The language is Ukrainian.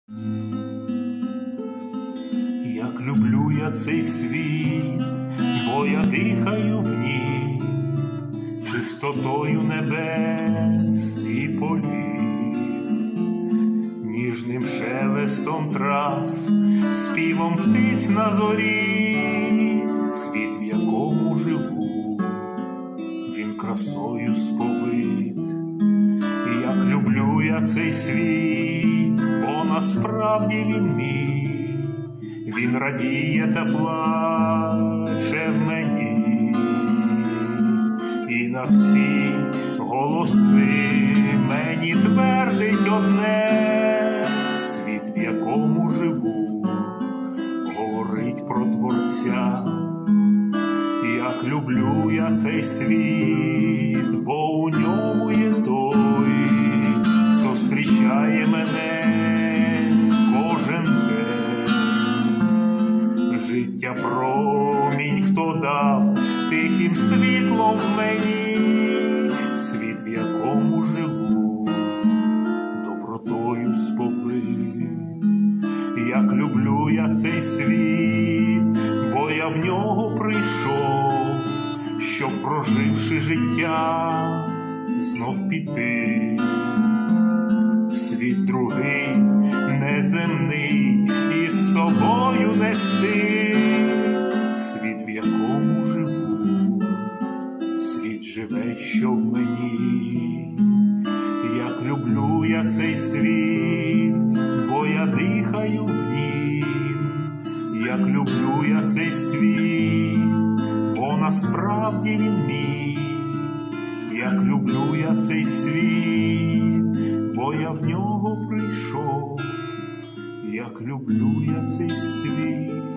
Як люблю я цей світ, бо я дихаю в ній чистотою небес і полів, ніжним шелестом трав, співом птиць на зорі. Світ, в якому живу, він красою сповит. Як люблю я цей світ, бо насправді він мій. Він радіє та плаче в мені, і на всі голоси мені твердить одне: світ, в якому живу, говорить про Творця. Як люблю я цей світ, бо у ньому є той, хто зустрічає мене кожен день. Життя промінь, хто дав тихим світлом в мені, світ, в якому живу, добротою сповит. Як люблю я цей світ, бо я в нього прийшов, щоб, проживши життя, знов піти в світ другий, неземний, і з собою нести. Світ, в якому живу, світ живе, що в мені. Як люблю я цей світ, бо я дихаю в нім. Як люблю я цей світ, бо насправді він мій. Як люблю я цей світ, бо я в нього прийшов. Як люблю я цей світ.